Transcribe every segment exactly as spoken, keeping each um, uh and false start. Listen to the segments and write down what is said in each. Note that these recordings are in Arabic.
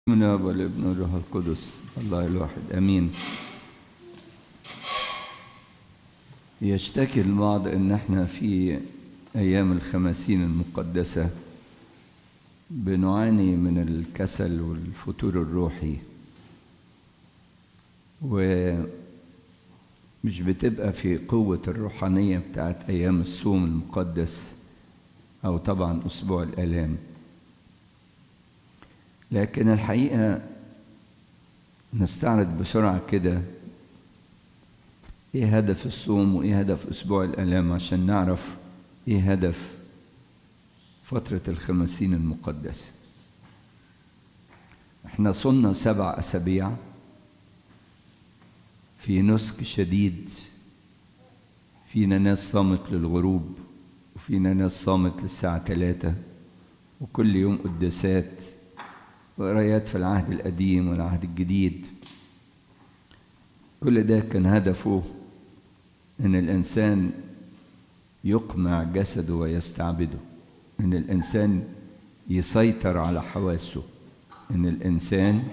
من الاب والابن والروح القدس الله الواحد امين. يشتكي البعض ان احنا في ايام الخمسين المقدسه بنعاني من الكسل والفتور الروحي، ومش بتبقى في قوه الروحانيه بتاعت ايام الصوم المقدس او طبعا اسبوع الالام. لكن الحقيقة نستعرض بسرعة كده ايه هدف الصوم وايه هدف اسبوع الالام عشان نعرف ايه هدف فترة الخمسين المقدسة. احنا صمنا سبع اسابيع في نسك شديد، فينا ناس صامت للغروب وفينا ناس صامت للساعة ثلاثة، وكل يوم قداسات وقرايات في العهد القديم والعهد الجديد. كل ده كان هدفه ان الانسان يقمع جسده ويستعبده، ان الانسان يسيطر على حواسه، ان الانسان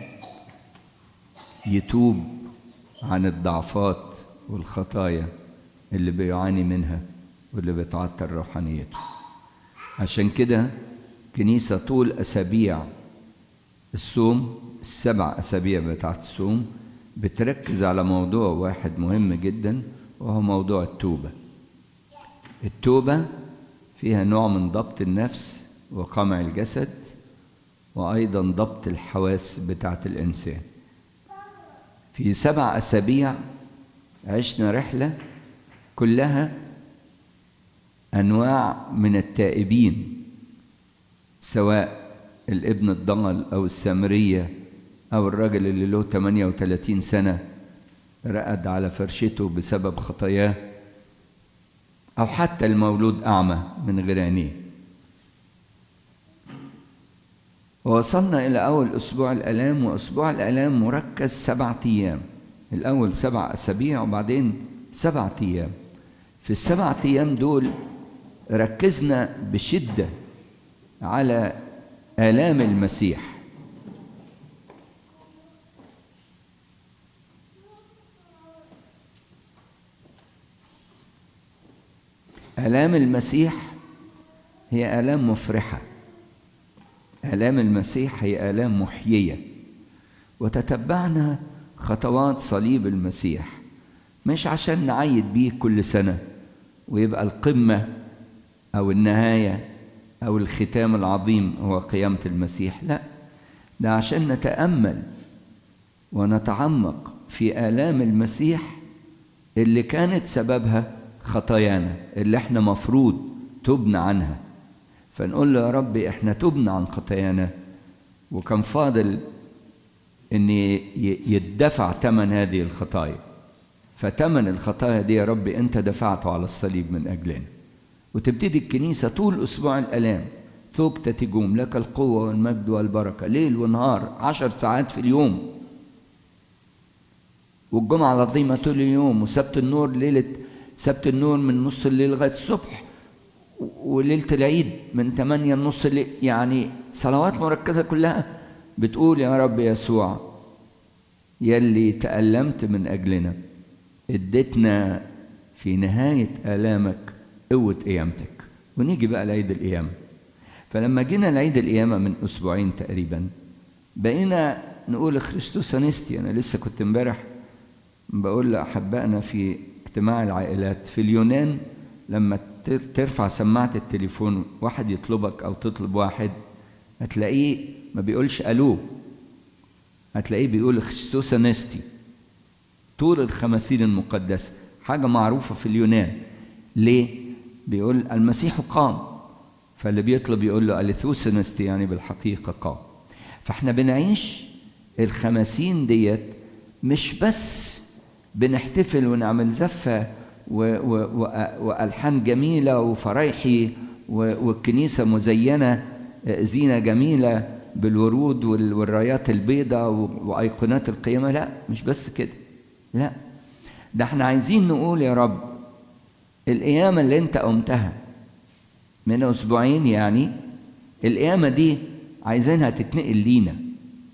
يتوب عن الضعفات والخطايا اللي بيعاني منها واللي بتعطل روحانيته. عشان كده كنيسة طول اسابيع الصوم، السبع أسابيع بتاعت الصوم، بتركز على موضوع واحد مهم جدا، وهو موضوع التوبة. التوبة فيها نوع من ضبط النفس وقمع الجسد، وأيضا ضبط الحواس بتاعت الإنسان. في سبع أسابيع عشنا رحلة كلها أنواع من التائبين، سواء الابن الضال أو السامرية أو الرجل اللي له ثمانية وثلاثين سنة رقد على فرشته بسبب خطاياه، أو حتى المولود أعمى من غير عينيه. ووصلنا إلى أول أسبوع الآلام، وأسبوع الآلام مركز سبعة أيام. الأول سبع أسابيع وبعدين سبعة أيام. في السبعة أيام دول ركزنا بشدة على آلام المسيح. آلام المسيح هي آلام مفرحة، آلام المسيح هي آلام محيية. وتتبعنا خطوات صليب المسيح، مش عشان نعيد بيه كل سنة ويبقى القمة أو النهاية أو الختام العظيم هو قيامة المسيح، لا، ده عشان نتأمل ونتعمق في آلام المسيح اللي كانت سببها خطايانا، اللي احنا مفروض تبنا عنها. فنقول له يا رب احنا تبنا عن خطايانا، وكان فاضل ان يدفع ثمن هذه الخطايا. فتمن الخطايا دي يا رب انت دفعته على الصليب من أجلنا. وتبتدي الكنيسة طول أسبوع الآلام ثوب تتجوم لك القوة والمجد والبركة، ليل ونهار، عشر ساعات في اليوم، والجمعة العظيمة طول اليوم، وسبت النور ليلة سبت النور من نص الليل لغاية الصبح، وليلة العيد من ثمانية لنص الليل. يعني صلوات مركزة كلها بتقول يا رب يسوع يلي تألمت من أجلنا، اديتنا في نهاية آلامك قوة قيامتك. ونيجي بقى لعيد القيامة. فلما جينا لعيد القيامة من أسبوعين تقريبا بقينا نقول خريستوس أنستي. أنا لسه كنت امبارح بقول لأحبائنا في اجتماع العائلات في اليونان، لما ترفع سماعة التليفون واحد يطلبك أو تطلب واحد، هتلاقيه ما بيقولش ألو، هتلاقيه بيقول خريستوس أنستي طول الخمسين المقدسة. حاجة معروفة في اليونان. ليه؟ بيقول المسيح قام، فاللي بيطلب يقول له أليثوس أنستي، يعني بالحقيقة قام. فاحنا بنعيش الخمسين ديت مش بس بنحتفل ونعمل زفة وألحان جميلة وفرايحي والكنيسة مزينة زينة جميلة بالورود والرايات البيضاء وأيقونات القيامة. لا، مش بس كده، لا، ده احنا عايزين نقول يا رب القيامة اللي انت قمتها من أسبوعين، يعني القيامة دي عايزينها تتنقل لينا.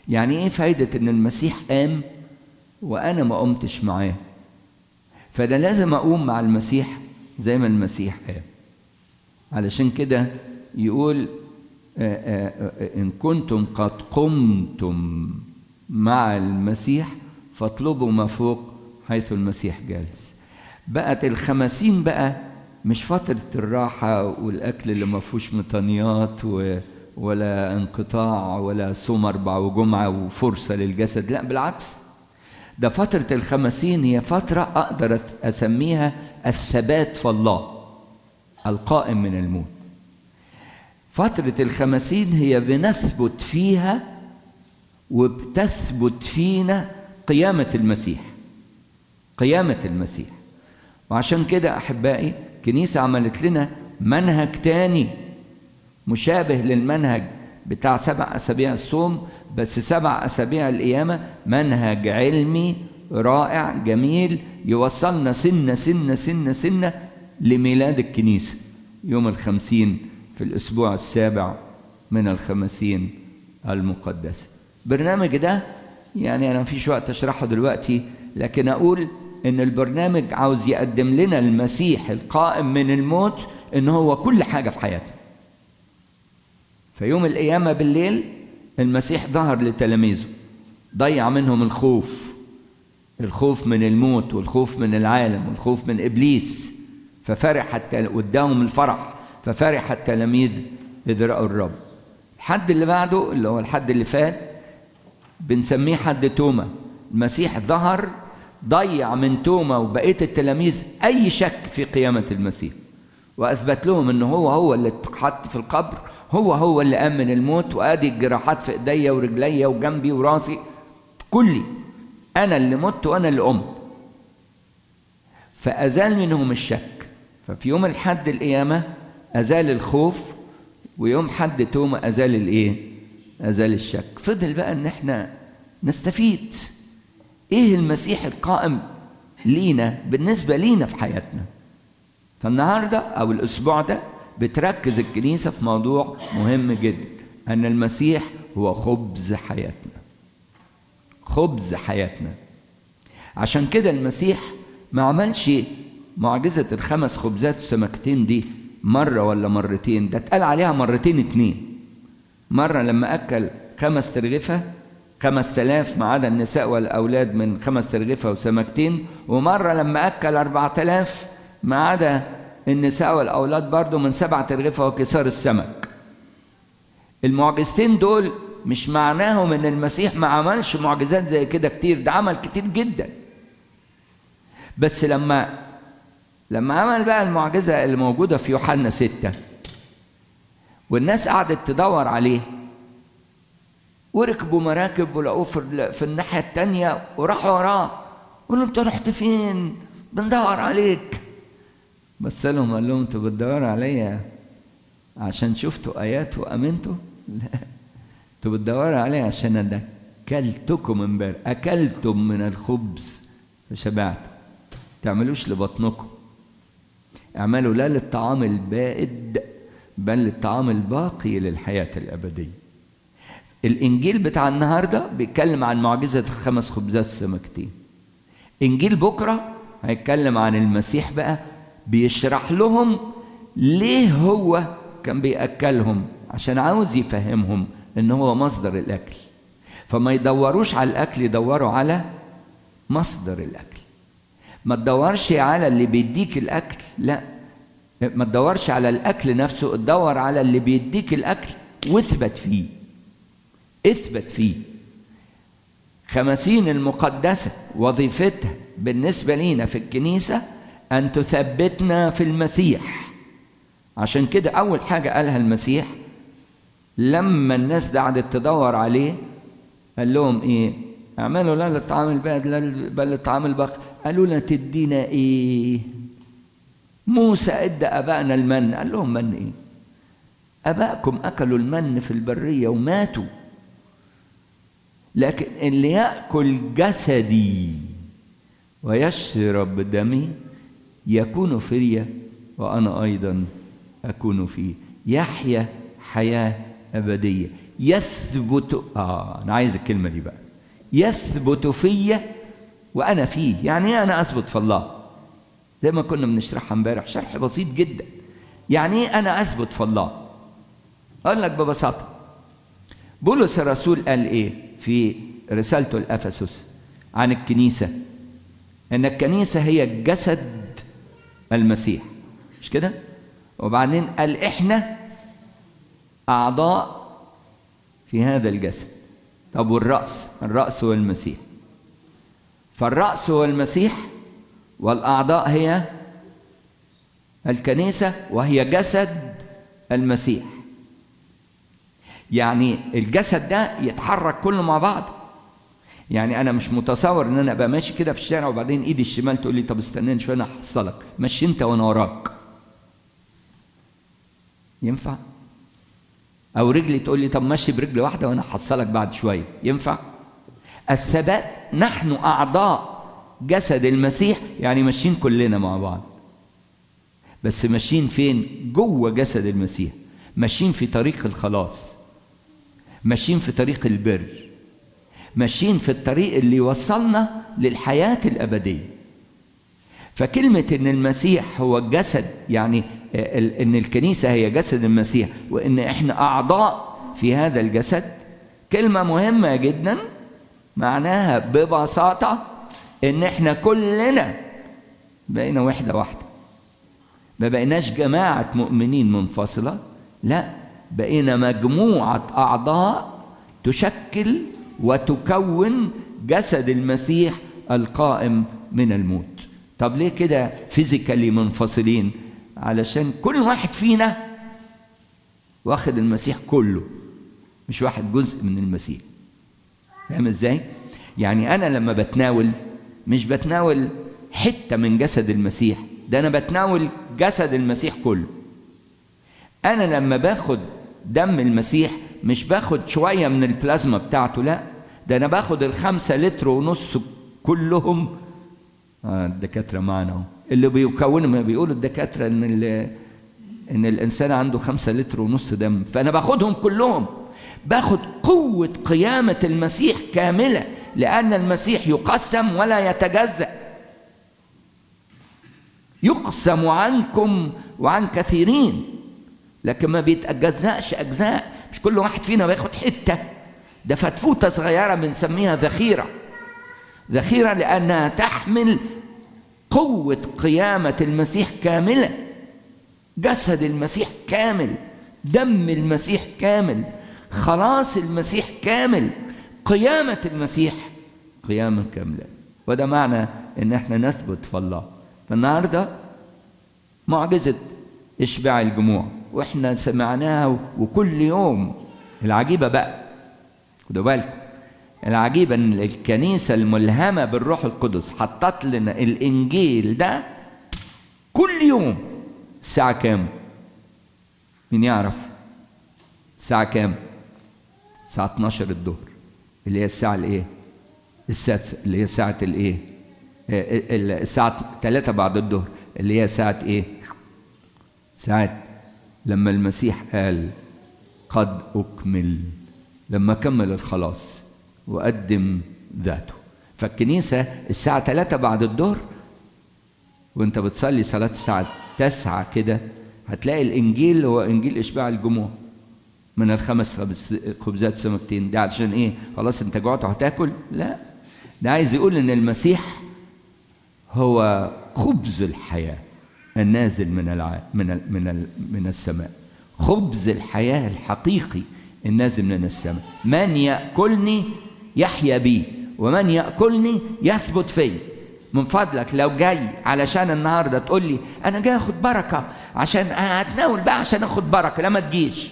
يعني ايه فايدة ان المسيح قام وانا ما قمتش معاه؟ فده لازم اقوم مع المسيح زي ما المسيح قام. علشان كده يقول آآ آآ ان كنتم قد قمتم مع المسيح فاطلبوا ما فوق حيث المسيح جالس. بقت الخمسين بقى مش فترة الراحة والأكل اللي ما فيهوش مطنيات ولا انقطاع ولا صوم أربع وجمعة وفرصة للجسد، لا بالعكس، ده فترة الخمسين هي فترة أقدر أسميها الثبات في الله القائم من الموت. فترة الخمسين هي بنثبت فيها وبتثبت فينا قيامة المسيح، قيامة المسيح. وعشان كده أحبائي كنيسة عملت لنا منهج تاني مشابه للمنهج بتاع سبع أسابيع الصوم، بس سبع أسابيع القيامة، منهج علمي رائع جميل يوصلنا سنة سنة سنة سنة لميلاد الكنيسة يوم الخمسين في الأسبوع السابع من الخمسين المقدسة. برنامج ده يعني أنا مفيش وقت أشرحه دلوقتي، لكن أقول إن البرنامج عاوز يقدم لنا المسيح القائم من الموت إن هو كل حاجة في حياتنا. فيوم القيامة بالليل المسيح ظهر لتلاميذه، ضيع منهم الخوف، الخوف من الموت والخوف من العالم والخوف من إبليس، ففرح حتى قدامهم الفرح، ففرح التلاميذ إذ رأوا الرب. الحد اللي بعده اللي هو الحد اللي فات بنسميه حد توما. المسيح ظهر ضيع من توما وبقية التلاميذ أي شك في قيامة المسيح، وأثبت لهم أنه هو هو اللي اتحط في القبر، هو هو اللي قام من الموت، وآدي الجراحات في إيديا ورجليا وجنبي وراسي كلي، أنا اللي مت وأنا اللي قمت. فأزال منهم الشك. ففي يوم الحد القيامة أزال الخوف، ويوم حد توما أزال الإيه؟ أزال الشك. فضل بقى أن احنا نستفيد إيه المسيح القائم لينا بالنسبة لينا في حياتنا. فالنهاردة أو الأسبوع ده بتركز الكنيسة في موضوع مهم جدا، أن المسيح هو خبز حياتنا، خبز حياتنا. عشان كده المسيح ما عملش معجزة الخمس خبزات وسمكتين دي مرة ولا مرتين، ده اتقال عليها مرتين اتنين. مرة لما أكل خمس ترغفة خمس تلاف ما عدا النساء والأولاد من خمس ترغفة وسمكتين، ومرة لما أكل أربعة تلاف ما عدا النساء والأولاد برضو من سبع ترغفة وكسار السمك. المعجزتين دول مش معناهم ان المسيح ما عملش معجزات زي كده كتير، ده عمل كتير جدا. بس لما لما عمل بقى المعجزة اللي موجودة في يوحنا ستة والناس قعدت تدور عليه وركبوا مراكب ولقوه في, في الناحية التانية وراحوا وراه، قالوا انت رحت فين؟ بندور عليك. بس لهم قال لهم انتوا بتدوروا عليا عشان شفتوا آيات وأمنتوا؟ لا، انتوا بتدوروا عليا عشان انا اكلتكم امبارح، اكلتم من الخبز فشبعتم، تعملوش لبطنكم، اعملوا لا للطعام البائد بل للطعام الباقي للحياة الأبدية. الإنجيل بتاع النهاردة بيتكلم عن معجزة الخمس خبزات والسمكتين. إنجيل بكرة هيتكلم عن المسيح بقى، بيشرح لهم ليه هو كان بيأكلهم، عشان عاوز يفهمهم إن هو مصدر الأكل. فما يدوروش على الأكل، يدوروا على مصدر الأكل. ما تدورش على اللي بيديك الأكل، لا، ما تدورش على الأكل نفسه، تدور على اللي بيديك الأكل واثبت فيه، اثبت فيه. خمسين المقدسة وظيفتها بالنسبة لينا في الكنيسة أن تثبتنا في المسيح. عشان كده أول حاجة قالها المسيح لما الناس دي قعدت تدور عليه قال لهم إيه؟ اعملوا لا للطعام البائد بل للطعام الباقي. قالوا لنا تدينا إيه؟ موسى ادى أبائنا المن. قال لهم من إيه؟ أبائكم أكلوا المن في البرية وماتوا، لكن اللي يأكل جسدي ويشرب دمي يكون فيا وأنا أيضا أكون فيه، يحيا حياة أبدية، يثبت. آه أنا عايز الكلمة دي بقى. يثبت فيا وأنا فيه. يعني إيه أنا أثبت في الله؟ زي ما كنا بنشرحها امبارح، شرح بسيط جدا. يعني إيه أنا أثبت في الله؟ أقول لك ببساطة. بولس الرسول قال إيه في رسالته لأفسس عن الكنيسة؟ إن الكنيسة هي جسد المسيح، مش كده؟ وبعدين قال إحنا أعضاء في هذا الجسد. طب والرأس؟ الرأس هو المسيح. فالرأس هو المسيح والأعضاء هي الكنيسة وهي جسد المسيح. يعني الجسد ده يتحرك كله مع بعض. يعني أنا مش متصور إن أنا أبقى ماشي كده في الشارع وبعدين إيدي الشمال تقول لي طب استناني شوية أنا هحصلك، مشي أنت وأنا وراك. ينفع؟ أو رجلي تقول لي طب مشي برجل واحدة وأنا هحصلك بعد شوية. ينفع؟ الثبات. نحن أعضاء جسد المسيح، يعني ماشيين كلنا مع بعض. بس ماشيين فين؟ جوه جسد المسيح. ماشيين في طريق الخلاص، ماشيين في طريق البر، ماشيين في الطريق اللي يوصلنا للحياة الأبدية. فكلمة إن المسيح هو الجسد، يعني إن الكنيسة هي جسد المسيح وإن إحنا أعضاء في هذا الجسد، كلمة مهمة جدا. معناها ببساطة إن إحنا كلنا بقينا وحدة واحدة. ما بقيناش جماعة مؤمنين منفصلة، لا، بقينا مجموعة أعضاء تشكل وتكون جسد المسيح القائم من الموت. طب ليه كده فيزيكالي منفصلين؟ علشان كل واحد فينا واخد المسيح كله، مش واحد جزء من المسيح. فاهم ازاي؟ يعني انا لما بتناول مش بتناول حتة من جسد المسيح، ده انا بتناول جسد المسيح كله. انا لما باخد دم المسيح مش باخد شوية من البلازما بتاعته، لا، ده انا باخد الخمسة لتر ونص كلهم. آه الدكاترة معنا اللي بيكونوا، ما بيقولوا الدكاترة ان ان الانسان عنده خمسة لتر ونص دم، فانا باخدهم كلهم. باخد قوة قيامة المسيح كاملة، لأن المسيح يقسم ولا يتجزأ. يقسم عنكم وعن كثيرين، لكن ما بيتجزأش أجزاء. مش كل واحد فينا بياخد حتة، ده فتفوتة صغيرة بنسميها ذخيرة. ذخيرة لأنها تحمل قوة قيامة المسيح كاملة. جسد المسيح كامل، دم المسيح كامل، خلاص المسيح كامل، قيامة المسيح قيامة كاملة. وده معنى ان احنا نثبت في الله. فالنهارده معجزة اشباع الجموع واحنا سمعناها وكل يوم. العجيبة بقى، خدوا بالكم، العجيبة ان الكنيسة الملهمة بالروح القدس حطت لنا الانجيل ده كل يوم. الساعة كام؟ مين يعرف؟ الساعة كام؟ الساعة اتناشر الظهر، اللي هي الساعة الايه؟ السادسة، اللي هي ساعة الايه؟ الساعة ثلاثة بعد الظهر، اللي هي ساعة ايه؟ ساعة لما المسيح قال قد أكمل، لما كمل الخلاص وقدم ذاته. فالكنيسة الساعة ثلاثة بعد الظهر وانت بتصلي صلاة الساعة تسعة كده هتلاقي الإنجيل هو إنجيل إشباع الجموع من الخمس خبزات وسمكتين. ده علشان إيه؟ خلاص أنت جوعت وهتاكل؟ لا، ده عايز يقول إن المسيح هو خبز الحياة النازل من الع... من ال... من ال... من السماء. خبز الحياة الحقيقي النازل من السماء. من يأكلني يحيا بي ومن يأكلني يثبت في. من فضلك لو جاي علشان النهارده تقول لي أنا جاي أخد بركة عشان هتناول بقى عشان أخد بركة، لا ما تجيش.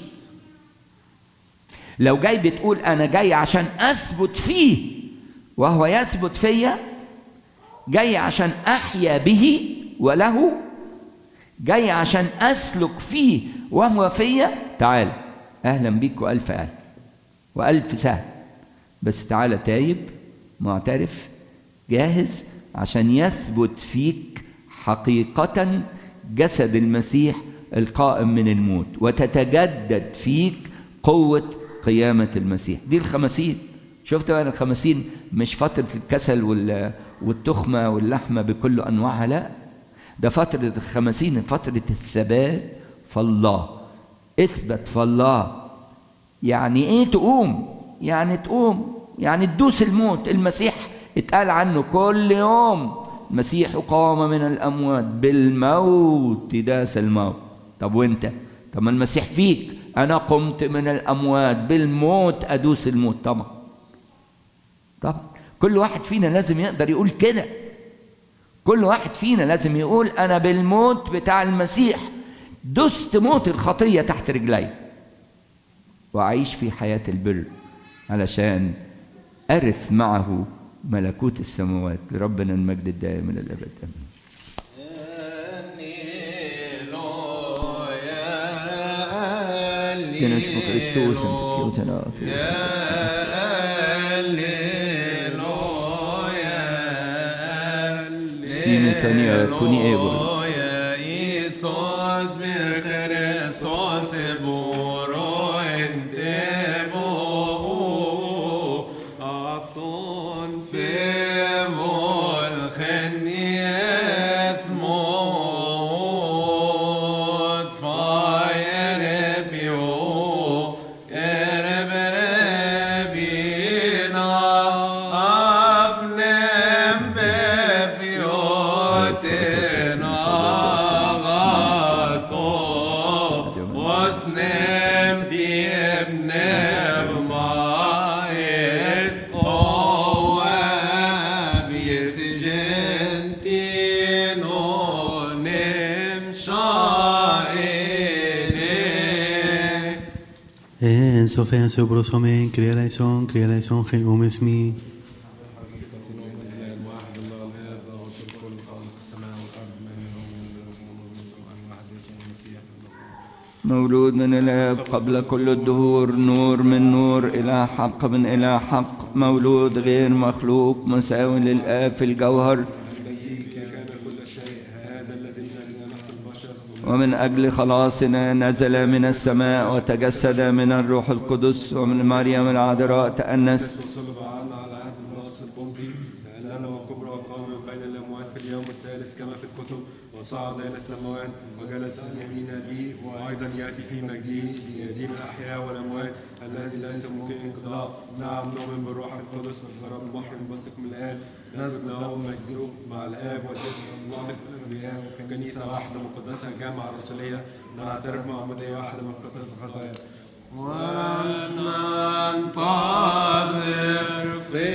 لو جاي بتقول أنا جاي عشان أثبت فيه وهو يثبت فيا، جاي عشان أحيا به وله، جاي عشان أسلك فيه وهو فيا، تعال أهلا بيك وألف أهل وألف سهل. بس تعال تايب معترف جاهز عشان يثبت فيك حقيقة جسد المسيح القائم من الموت، وتتجدد فيك قوة قيامة المسيح. دي الخمسين. شفت بقى الخمسين مش فترة الكسل والتخمة واللحمة بكل أنواعها، لا، ده فترة الخمسين فترة الثبات فالله. اثبت فالله يعني ايه؟ تقوم، يعني تقوم، يعني تدوس الموت. المسيح اتقال عنه كل يوم المسيح قام من الأموات بالموت داس الموت. طب وانت؟ طب ما المسيح فيك، أنا قمت من الأموات بالموت أدوس الموت. طبعا طبعا كل واحد فينا لازم يقدر يقول كده. كل واحد فينا لازم يقول أنا بالموت بتاع المسيح دست موت الخطية تحت رجلي وأعيش في حياة البر علشان أرث معه ملكوت السماوات. لربنا المجد الدائم إلى الأبد. آمين. نشكر كريستوس انت ستيمن ثانية كوني ايبل Sofia Sobrosomen, crea la son, crea la son, gen umesmi. مولود من الآب قبل كل الدهور، نور من نور، إلى حق من إلى حق، مولود غير مخلوق، مساو للآب في الجوهر، ومن أجل خلاصنا نزل من السماء وتجسد من الروح القدس ومن مريم العذراء تأنس، كما في الكتب، وصعد إلى السماوات وجلس عن يمين أبيه، وأيضا يأتي في مجده ليدين الأحياء والأموات الذي ليس ممكن انقضاء. نعم نؤمن بالروح القدس الرب محي المنبثق من الآب، نسجد له مجده مع الآب والابن والروح الأنبياء، كنيسة واحدة مقدسة جامعة رسولية، نعترف معمودية واحدة من خطايا الخطايا وننتظر في